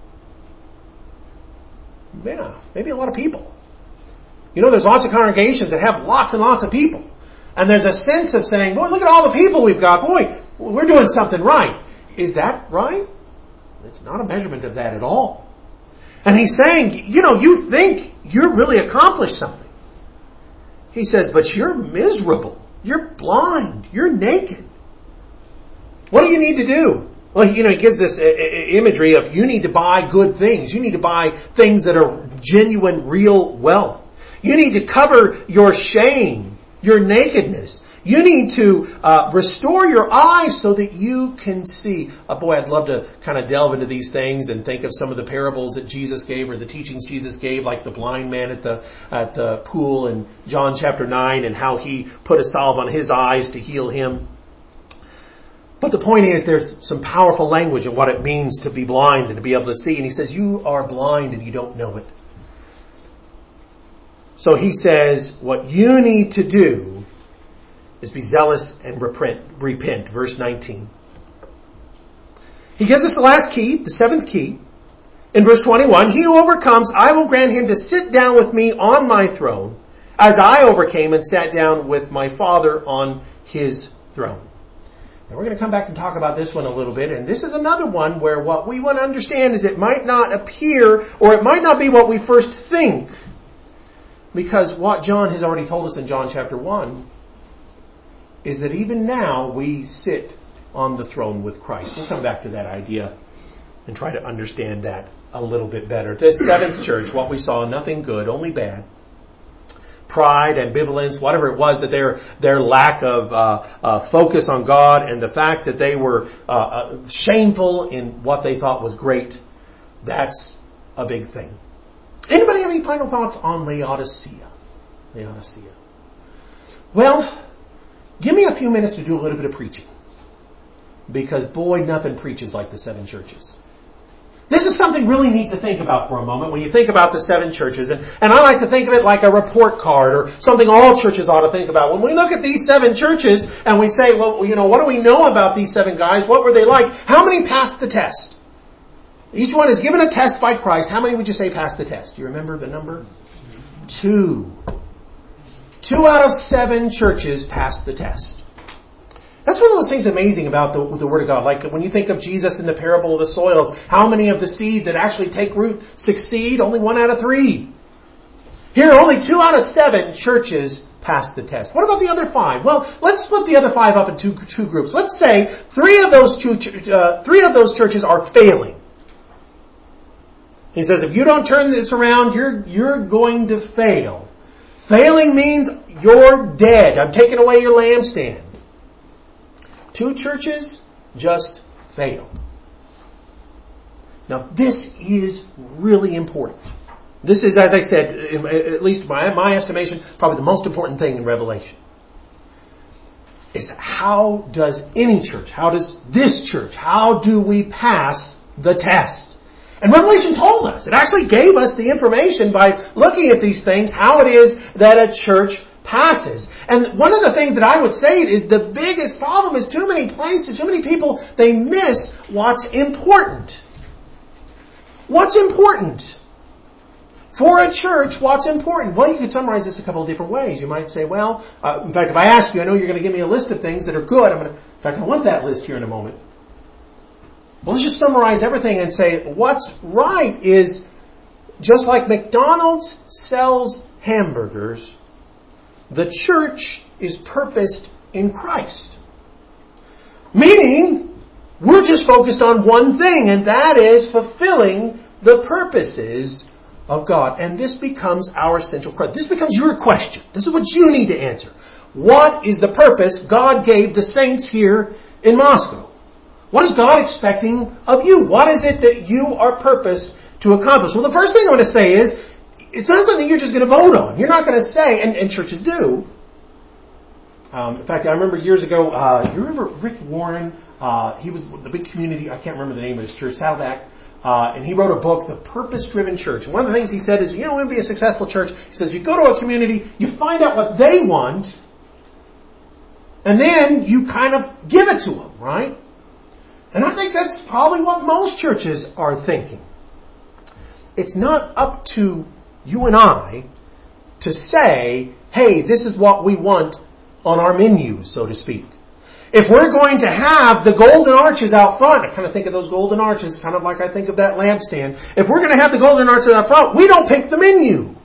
Yeah, maybe a lot of people. You know, there's lots of congregations that have lots and lots of people. And there's a sense of saying, boy, look at all the people we've got. Boy, we're doing something right. Is that right? It's not a measurement of that at all. And he's saying, you know, you think you're really accomplished something. He says, but you're miserable. You're blind. You're naked. What do you need to do? Well, you know, he gives this imagery of you need to buy good things. You need to buy things that are genuine, real wealth. You need to cover your shame, your nakedness. You need to uh, restore your eyes so that you can see. Uh, boy, I'd love to kind of delve into these things and think of some of the parables that Jesus gave or the teachings Jesus gave, like the blind man at the at the pool in John chapter nine, and how he put a salve on his eyes to heal him. But the point is, there's some powerful language in what it means to be blind and to be able to see. And he says, you are blind and you don't know it. So he says, what you need to do is be zealous and repent. repent. Verse nineteen. He gives us the last key, the seventh key. In verse twenty-one, he who overcomes, I will grant him to sit down with me on my throne, as I overcame and sat down with my Father on his throne. Now we're going to come back and talk about this one a little bit, and this is another one where what we want to understand is it might not appear, or it might not be what we first think, because what John has already told us in John chapter one is that even now we sit on the throne with Christ. We'll come back to that idea and try to understand that a little bit better. The seventh church, what we saw, nothing good, only bad. Pride, ambivalence, whatever it was, that their their lack of uh, uh, focus on God and the fact that they were uh, uh, shameful in what they thought was great, that's a big thing. Anybody have any final thoughts on Laodicea? Laodicea. Well, give me a few minutes to do a little bit of preaching. Because boy, nothing preaches like the seven churches. This is something really neat to think about for a moment when you think about the seven churches. And, and I like to think of it like a report card or something all churches ought to think about. When we look at these seven churches and we say, well, you know, what do we know about these seven guys? What were they like? How many passed the test? Each one is given a test by Christ. How many would you say passed the test? Do you remember the number? Two. Two out of seven churches passed the test. That's one of those things amazing about the, the Word of God. Like when you think of Jesus in the parable of the soils, how many of the seed that actually take root succeed? Only one out of three. Here, only two out of seven churches pass the test. What about the other five? Well, let's split the other five up into two, two groups. Let's say three of those two, uh, three of those churches are failing. He says, if you don't turn this around, you're, you're going to fail. Failing means you're dead. I'm taking away your lampstand. Two churches just failed. Now, this is really important. This is, as I said, at least by my estimation, probably the most important thing in Revelation. Is how does any church, how does this church, how do we pass the test? And Revelation told us. It actually gave us the information by looking at these things, how it is that a church passes. And one of the things that I would say is the biggest problem is too many places, too many people, they miss what's important. What's important? For a church, what's important? Well, you could summarize this a couple of different ways. You might say, well, uh, in fact, if I ask you, I know you're going to give me a list of things that are good. I'm going to, in fact, I want that list here in a moment. Well, let's just summarize everything and say what's right is just like McDonald's sells hamburgers, the church is purposed in Christ. Meaning, we're just focused on one thing, and that is fulfilling the purposes of God. And this becomes our central question. This becomes your question. This is what you need to answer. What is the purpose God gave the saints here in Moscow? What is God expecting of you? What is it that you are purposed to accomplish? Well, the first thing I want to say is, it's not something you're just going to vote on. You're not going to say, and, and churches do. Um, in fact, I remember years ago, uh, you remember Rick Warren? Uh, he was the big community, I can't remember the name of his church, Saddleback. Uh, and he wrote a book, The Purpose-Driven Church. And one of the things he said is, you know, we want to be a successful church. He says, you go to a community, you find out what they want, and then you kind of give it to them, right? And I think that's probably what most churches are thinking. It's not up to you and I to say, hey, this is what we want on our menu, so to speak. If we're going to have the golden arches out front, I kind of think of those golden arches, kind of like I think of that lampstand. If we're going to have the golden arches out front, we don't pick the menu.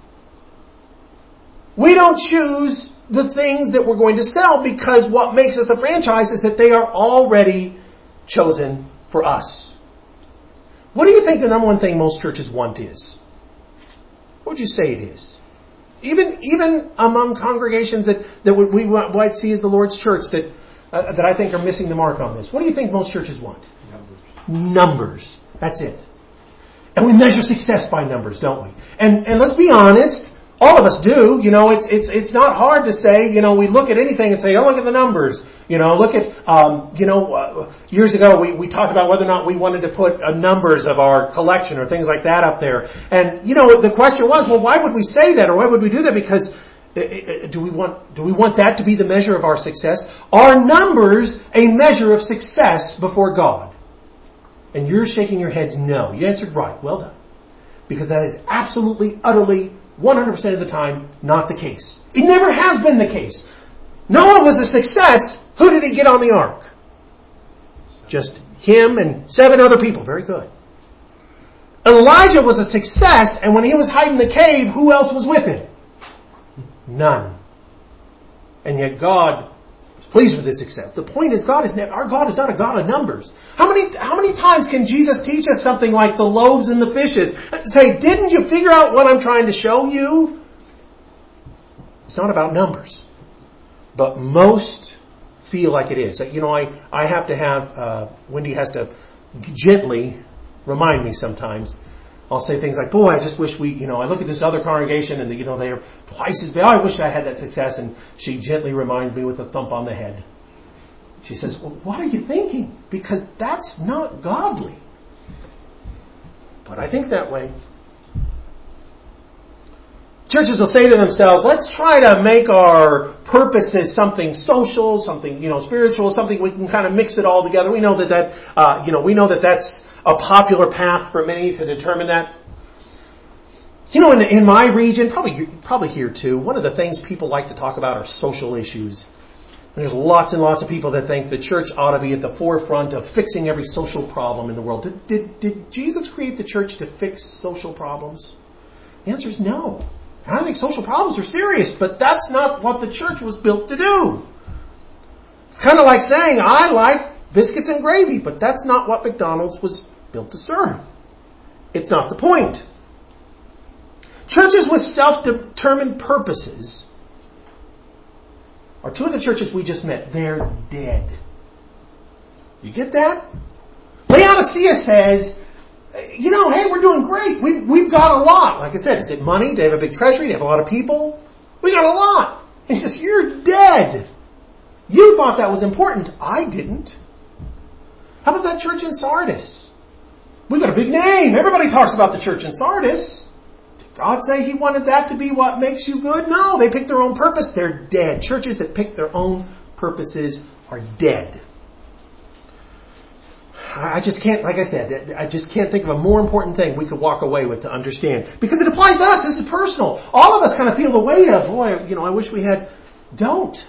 We don't choose the things that we're going to sell, because what makes us a franchise is that they are already chosen for us. What do you think the number one thing most churches want is? What would you say it is? Even even among congregations that, that we might see as the Lord's church that uh, that I think are missing the mark on this. What do you think most churches want?
Numbers.
Numbers. That's it. And we measure success by numbers, don't we? And and let's be honest, all of us do. You know, it's it's it's not hard to say. You know, we look at anything and say, "Oh, look at the numbers." You know, look at um, you know, uh, years ago we we talked about whether or not we wanted to put uh, numbers of our collection or things like that up there. And you know, the question was, well, why would we say that, or why would we do that? Because uh, uh, do we want do we want that to be the measure of our success? Are numbers a measure of success before God? And you're shaking your heads no. You answered right. Well done. Because that is absolutely, utterly, one hundred percent of the time not the case. It never has been the case. Noah was a success. Who did he get on the ark? Just him and seven other people. Very good. Elijah was a success, and when he was hiding in the cave, who else was with him? None. And yet God was pleased with his success. The point is, God is ne- our God is not a God of numbers. How many how many times can Jesus teach us something like the loaves and the fishes? Say, didn't you figure out what I'm trying to show you? It's not about numbers. But most feel like it is. You know, I, I have to have, uh, Wendy has to gently remind me sometimes. I'll say things like, boy, I just wish we, you know, I look at this other congregation and, you know, they're twice as big. Oh, I wish I had that success. And she gently reminds me with a thump on the head. She says, well, what are you thinking? Because that's not godly. But I think that way. Churches will say to themselves, let's try to make our purposes something social, something, you know, spiritual, something we can kind of mix it all together. We know that that, uh, you know, we know that that's a popular path for many to determine that. You know, in, in my region, probably, probably here too, one of the things people like to talk about are social issues. And there's lots and lots of people that think the church ought to be at the forefront of fixing every social problem in the world. Did, did, did Jesus create the church to fix social problems? The answer is no. I don't think social problems are serious, but that's not what the church was built to do. It's kind of like saying, I like biscuits and gravy, but that's not what McDonald's was built to serve. It's not the point. Churches with self-determined purposes are two of the churches we just met. They're dead. You get that? Laodicea says, you know, hey, we're doing great. We, we've got a lot. Like I said, is it money? They have a big treasury. They have a lot of people. We got a lot. He says, you're dead. You thought that was important. I didn't. How about that church in Sardis? We got a big name. Everybody talks about the church in Sardis. Did God say He wanted that to be what makes you good? No, they picked their own purpose. They're dead. Churches that pick their own purposes are dead. I just can't, like I said, I just can't think of a more important thing we could walk away with to understand. Because it applies to us. This is personal. All of us kind of feel the weight of, boy, you know, I wish we had. Don't.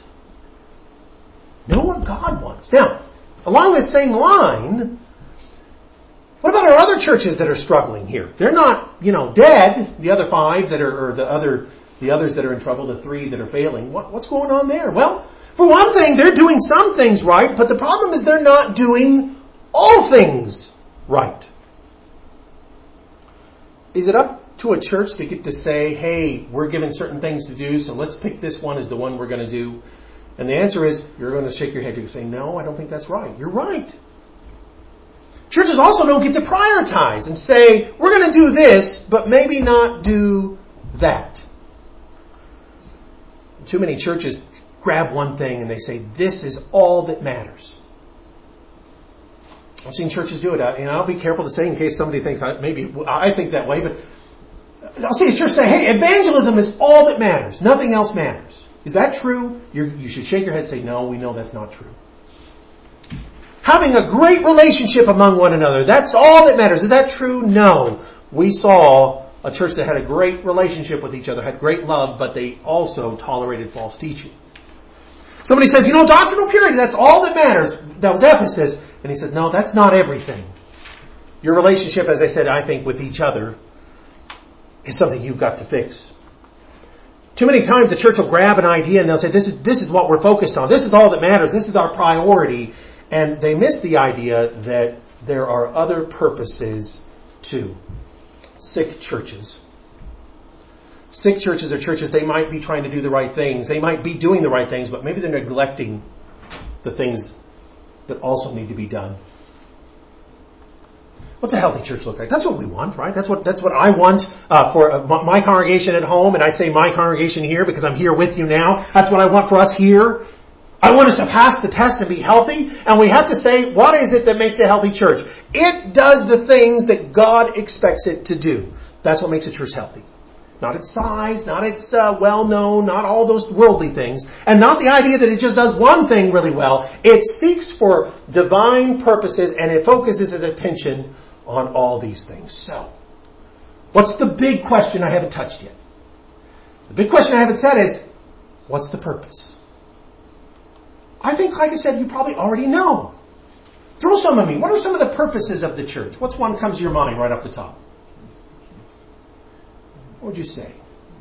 Know what God wants. Now, along this same line, What about our other churches that are struggling here? They're not, you know, dead. The other five that are, or the other, the others that are in trouble, the three that are failing. What, what's going on there? Well, for one thing, they're doing some things right, but the problem is they're not doing all things right. Is it up to a church to get to say, hey, we're given certain things to do, so let's pick this one as the one we're going to do? And the answer is, you're going to shake your head and say, no, I don't think that's right. You're right. Churches also don't get to prioritize and say, we're going to do this, but maybe not do that. Too many churches grab one thing and they say, this is all that matters. I've seen churches do it, and I'll be careful to say in case somebody thinks I, maybe I think that way, but I'll see a church say, hey, evangelism is all that matters. Nothing else matters. Is that true? You're, you should shake your head and say, no, we know that's not true. Having a great relationship among one another, that's all that matters. Is that true? No. We saw a church that had a great relationship with each other, had great love, but they also tolerated false teaching. Somebody says, you know, doctrinal purity, that's all that matters. That was Ephesus. And he says, no, that's not everything. Your relationship, as I said, I think, with each other is something you've got to fix. Too many times the church will grab an idea and they'll say, this is, this is what we're focused on. This is all that matters. This is our priority. And they miss the idea that there are other purposes too. Sick churches. Sick churches are churches, they might be trying to do the right things. They might be doing the right things, but maybe they're neglecting the things that also need to be done. What's a healthy church look like? That's what we want, right? That's what that's what I want uh, for uh, my congregation at home. And I say my congregation here because I'm here with you now. That's what I want for us here. I want us to pass the test and be healthy. And we have to say, what is it that makes a healthy church? It does the things that God expects it to do. That's what makes a church healthy. Not its size, not its uh, well-known, not all those worldly things. And not the idea that it just does one thing really well. It seeks for divine purposes and it focuses its attention on all these things. So, what's the big question I haven't touched yet? The big question I haven't said is, what's the purpose? I think, like I said, you probably already know. Throw some at me. What are some of the purposes of the church? What's one that comes to your mind right off the top? What would you say?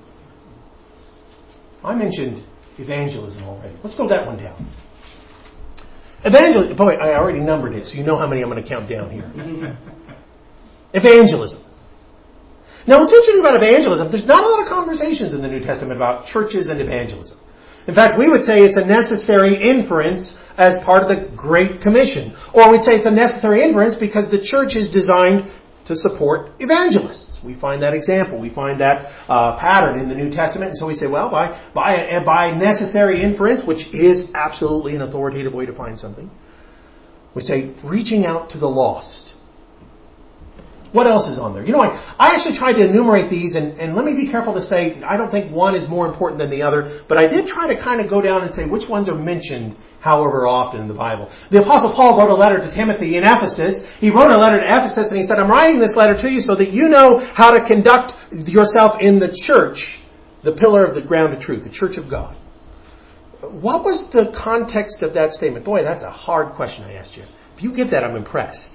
I mentioned evangelism already. Let's go that one down. Evangelism. Boy, I already numbered it, so you know how many I'm going to count down here. Evangelism. Now, what's interesting about evangelism, there's not a lot of conversations in the New Testament about churches and evangelism. In fact, we would say it's a necessary inference as part of the Great Commission. Or we'd say it's a necessary inference because the church is designed to support evangelists. We find that example. We find that uh, pattern in the New Testament. And so we say, well, by, by, by necessary inference, which is absolutely an authoritative way to find something, we say reaching out to the lost. What else is on there? You know, I, I actually tried to enumerate these, and, and let me be careful to say, I don't think one is more important than the other, but I did try to kind of go down and say which ones are mentioned however often in the Bible. The Apostle Paul wrote a letter to Timothy in Ephesus. He wrote a letter to Ephesus, and he said, I'm writing this letter to you so that you know how to conduct yourself in the church, the pillar of the ground of truth, the church of God. What was the context of that statement? Boy, that's a hard question I asked you. If you get that, I'm impressed.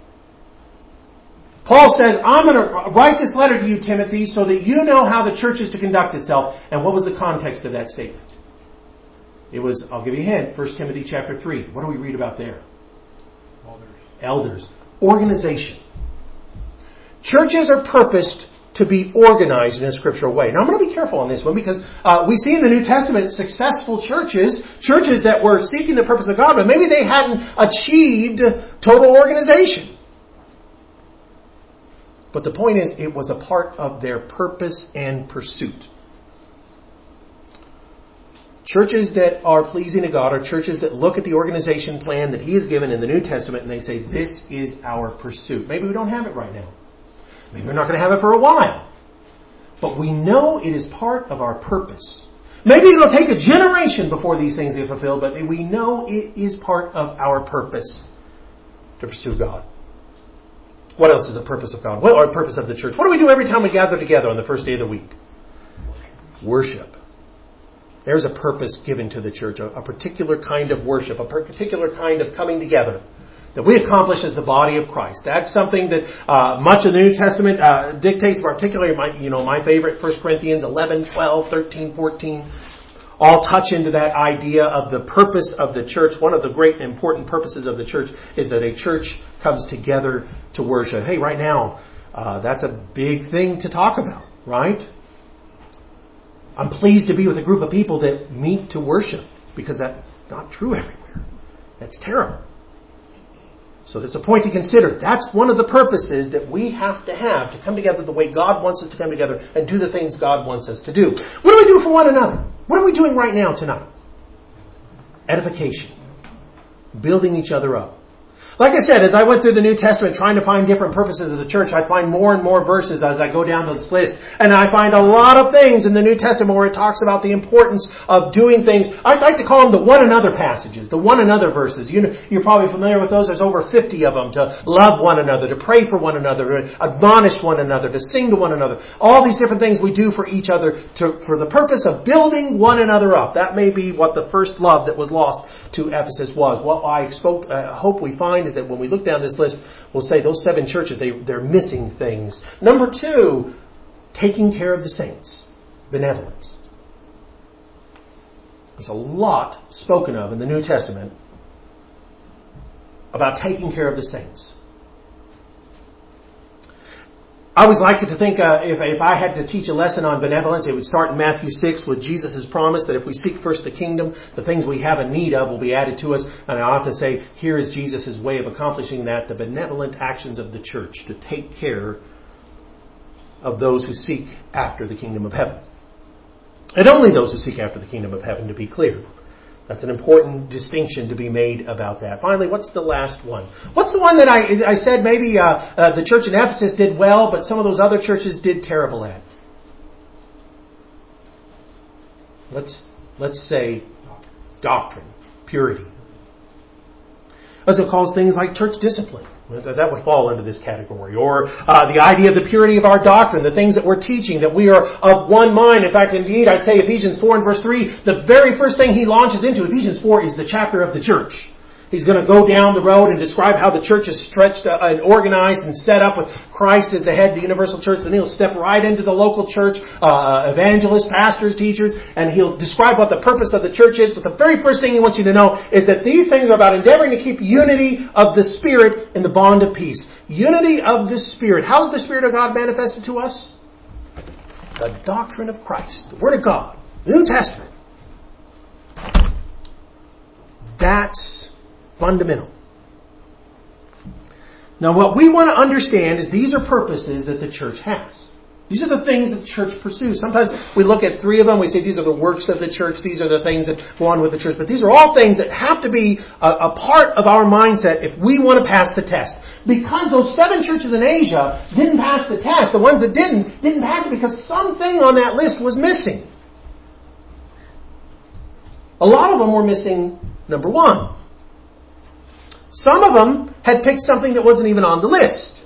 Paul says, I'm going to write this letter to you, Timothy, so that you know how the church is to conduct itself. And what was the context of that statement? It was, I'll give you a hint, First Timothy chapter three. What do we read about there? Elders. Elders. Organization. Churches are purposed to be organized in a scriptural way. Now I'm going to be careful on this one because uh, we see in the New Testament successful churches, churches that were seeking the purpose of God, but maybe they hadn't achieved total organization. But the point is, it was a part of their purpose and pursuit. Churches that are pleasing to God are churches that look at the organization plan that He has given in the New Testament and they say, this is our pursuit. Maybe we don't have it right now. Maybe we're not going to have it for a while. But we know it is part of our purpose. Maybe it'll take a generation before these things get fulfilled, but we know it is part of our purpose to pursue God. What else is a purpose of God? What are the purpose of the church? What do we do every time we gather together on the first day of the week? Worship. There's a purpose given to the church, a, a particular kind of worship, a particular kind of coming together that we accomplish as the body of Christ. That's something that uh, much of the New Testament uh, dictates, particularly my, you know, my favorite, First Corinthians eleven, twelve, thirteen, fourteen, all touch into that idea of the purpose of the church. One of the great important purposes of the church is that a church comes together to worship. Hey, right now, uh, that's a big thing to talk about, right? I'm pleased to be with a group of people that meet to worship, because that's not true everywhere. That's terrible. So that's a point to consider. That's one of the purposes that we have to have to come together the way God wants us to come together and do the things God wants us to do. What do we do for one another? What are we doing right now tonight? Edification. Building each other up. Like I said, as I went through the New Testament trying to find different purposes of the church, I find more and more verses as I go down this list. And I find a lot of things in the New Testament where it talks about the importance of doing things. I like to call them the one another passages, the one another verses. You know, you're probably familiar with those. There's over fifty of them. To love one another, to pray for one another, to admonish one another, to sing to one another. All these different things we do for each other to, for the purpose of building one another up. That may be what the first love that was lost to Ephesus was. What I spoke, uh, hope we find is that when we look down this list, we'll say those seven churches, they, they're missing things. Number two, taking care of the saints. Benevolence. There's a lot spoken of in the New Testament about taking care of the saints. I always like to think uh, if, if I had to teach a lesson on benevolence, it would start in Matthew six with Jesus' promise that if we seek first the kingdom, the things we have a need of will be added to us. And I often say, here is Jesus' way of accomplishing that, the benevolent actions of the church to take care of those who seek after the kingdom of heaven. And only those who seek after the kingdom of heaven, to be clear. That's an important distinction to be made about that. Finally, what's the last one? What's the one that I, I said maybe uh, uh, the church in Ephesus did well, but some of those other churches did terrible at? Let's let's say doctrine, purity. Also calls things like church discipline. That would fall into this category. Or uh, the idea of the purity of our doctrine, the things that we're teaching, that we are of one mind. In fact, indeed, I'd say Ephesians four and verse three, the very first thing he launches into, Ephesians four, is the chapter of the church. He's going to go down the road and describe how the church is stretched uh, and organized and set up with Christ as the head, the universal church. Then he'll step right into the local church, uh, evangelists, pastors, teachers, and he'll describe what the purpose of the church is. But the very first thing he wants you to know is that these things are about endeavoring to keep unity of the Spirit in the bond of peace. Unity of the Spirit. How is the Spirit of God manifested to us? The doctrine of Christ, the Word of God, the New Testament. That's fundamental. Now what we want to understand is these are purposes that the church has. These are the things that the church pursues. Sometimes we look at three of them, we say these are the works of the church, these are the things that go on with the church. But these are all things that have to be a, a part of our mindset if we want to pass the test. Because those seven churches in Asia didn't pass the test, the ones that didn't, didn't pass it because something on that list was missing. A lot of them were missing number one. Some of them had picked something that wasn't even on the list.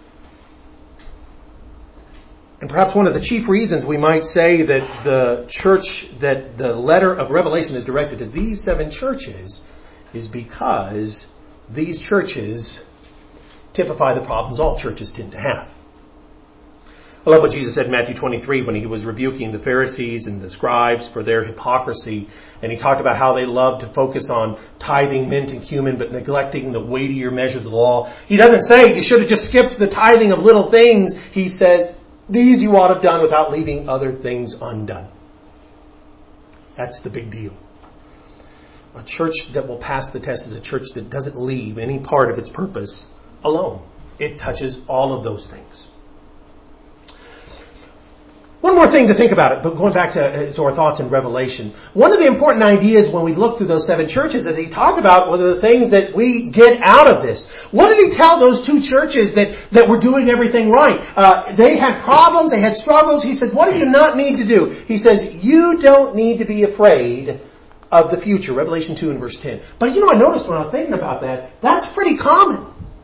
And perhaps one of the chief reasons we might say that the church, that the letter of Revelation is directed to these seven churches is because these churches typify the problems all churches tend to have. I love what Jesus said in Matthew twenty-three when he was rebuking the Pharisees and the scribes for their hypocrisy. And he talked about how they loved to focus on tithing mint and cumin, but neglecting the weightier measures of the law. He doesn't say you should have just skipped the tithing of little things. He says, these you ought to have done without leaving other things undone. That's the big deal. A church that will pass the test is a church that doesn't leave any part of its purpose alone. It touches all of those things. One more thing to think about it, but going back to, to our thoughts in Revelation. One of the important ideas when we look through those seven churches that he talked about were the things that we get out of this. What did he tell those two churches that, that were doing everything right? Uh, they had problems, they had struggles. He said, what do you not need to do? He says, you don't need to be afraid of the future. Revelation two and verse ten. But you know, I noticed when I was thinking about that, that's pretty common.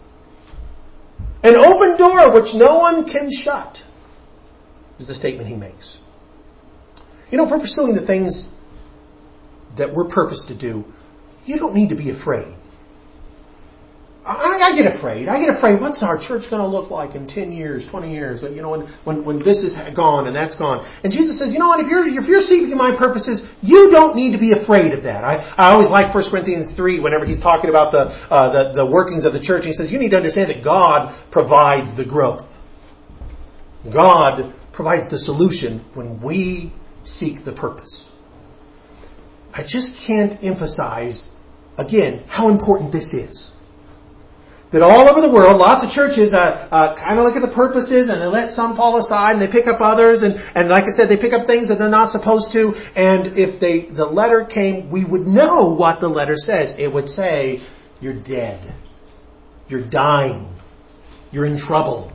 An open door which no one can shut is the statement he makes. You know, if we're pursuing the things that we're purposed to do, you don't need to be afraid. I get afraid. I get afraid, what's our church going to look like in ten years, twenty years, you know, when, when, when this is gone and that's gone. And Jesus says, you know what, if you're, if you're seeking my purposes, you don't need to be afraid of that. I, I always like First Corinthians three whenever he's talking about the, uh, the, the workings of the church. He says, you need to understand that God provides the growth. God provides the solution when we seek the purpose. I just can't emphasize, again, how important this is. That all over the world, lots of churches uh, uh, kind of look at the purposes and they let some fall aside and they pick up others. And, and like I said, they pick up things that they're not supposed to. And if they the letter came, we would know what the letter says. It would say, you're dead. You're dying. You're in trouble.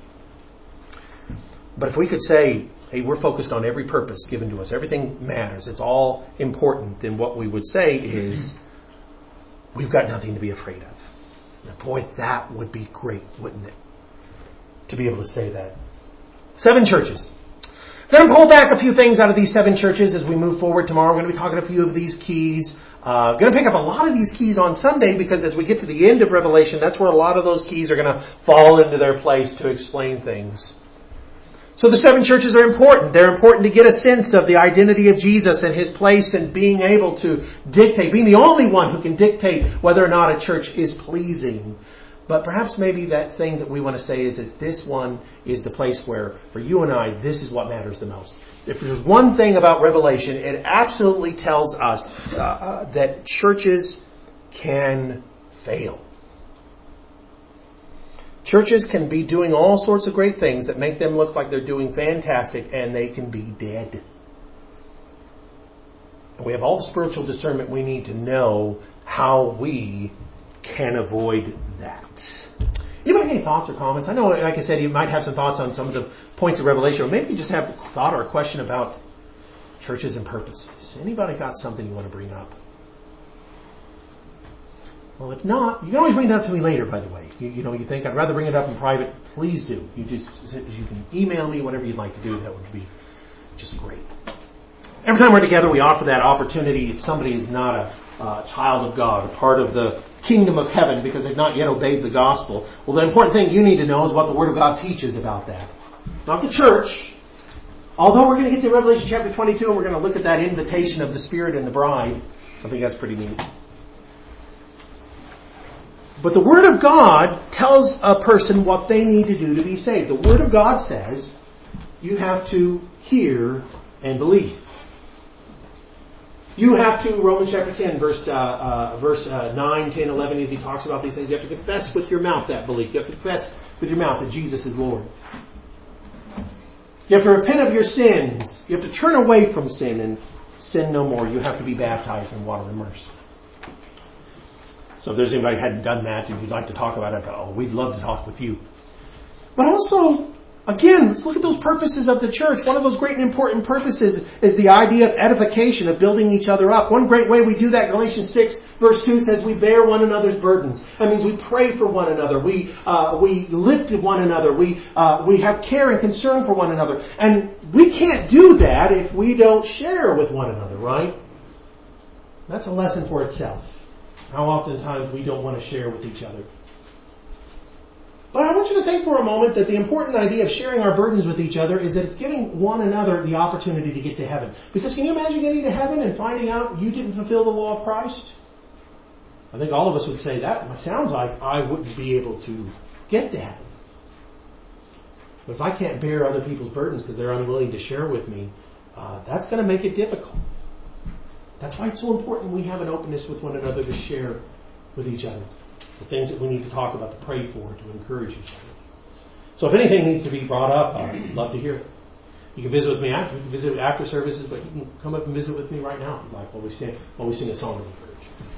But if we could say, hey, we're focused on every purpose given to us. Everything matters. It's all important. Then what we would say is, we've got nothing to be afraid of. Now, boy, that would be great, wouldn't it? To be able to say that. Seven churches. I'm going to pull back a few things out of these seven churches as we move forward tomorrow. We're going to be talking a few of these keys. Uh, going to pick up a lot of these keys on Sunday because as we get to the end of Revelation, that's where a lot of those keys are going to fall into their place to explain things. So the seven churches are important. They're important to get a sense of the identity of Jesus and His place in being able to dictate, being the only one who can dictate whether or not a church is pleasing. But perhaps maybe that thing that we want to say is, is this one is the place where, for you and I, this is what matters the most. If there's one thing about Revelation, it absolutely tells us uh, uh, that churches can fail. Churches can be doing all sorts of great things that make them look like they're doing fantastic, and they can be dead. And we have all the spiritual discernment we need to know how we can avoid that. Anybody have any thoughts or comments? I know, like I said, you might have some thoughts on some of the points of Revelation, or maybe you just have a thought or a question about churches and purposes. Anybody got something you want to bring up? Well, if not, you can always bring it up to me later, by the way. You, you know, you think I'd rather bring it up in private, please do. You just, you can email me, whatever you'd like to do. That would be just great. Every time we're together, we offer that opportunity if somebody is not a uh, child of God, a part of the kingdom of heaven because they've not yet obeyed the gospel. Well, the important thing you need to know is what the Word of God teaches about that. Not the church. Although we're going to get to Revelation chapter twenty-two and we're going to look at that invitation of the Spirit and the bride. I think that's pretty neat. But the Word of God tells a person what they need to do to be saved. The Word of God says you have to hear and believe. You have to, Romans chapter ten, verse uh, uh, verse uh, nine, ten, eleven, as he talks about these things, you have to confess with your mouth that belief. You have to confess with your mouth that Jesus is Lord. You have to repent of your sins. You have to turn away from sin and sin no more. You have to be baptized in water and immersed. So if there's anybody who hadn't done that and you'd like to talk about it, oh, we'd love to talk with you. But also, again, let's look at those purposes of the church. One of those great and important purposes is the idea of edification, of building each other up. One great way we do that, Galatians six verse two says we bear one another's burdens. That means we pray for one another. We uh, we lift one another. We uh, we have care and concern for one another. And we can't do that if we don't share with one another, right? That's a lesson for itself. How oftentimes we don't want to share with each other. But I want you to think for a moment that the important idea of sharing our burdens with each other is that it's giving one another the opportunity to get to heaven. Because can you imagine getting to heaven and finding out you didn't fulfill the law of Christ? I think all of us would say that. It sounds like I wouldn't be able to get to heaven. But if I can't bear other people's burdens because they're unwilling to share with me, uh, that's going to make it difficult. That's why it's so important we have an openness with one another to share with each other. The things that we need to talk about, to pray for, to encourage each other. So if anything needs to be brought up, I'd love to hear it. You can visit with me after, you can visit after services, but you can come up and visit with me right now if you'd like while we sing, while we sing a song of encouragement.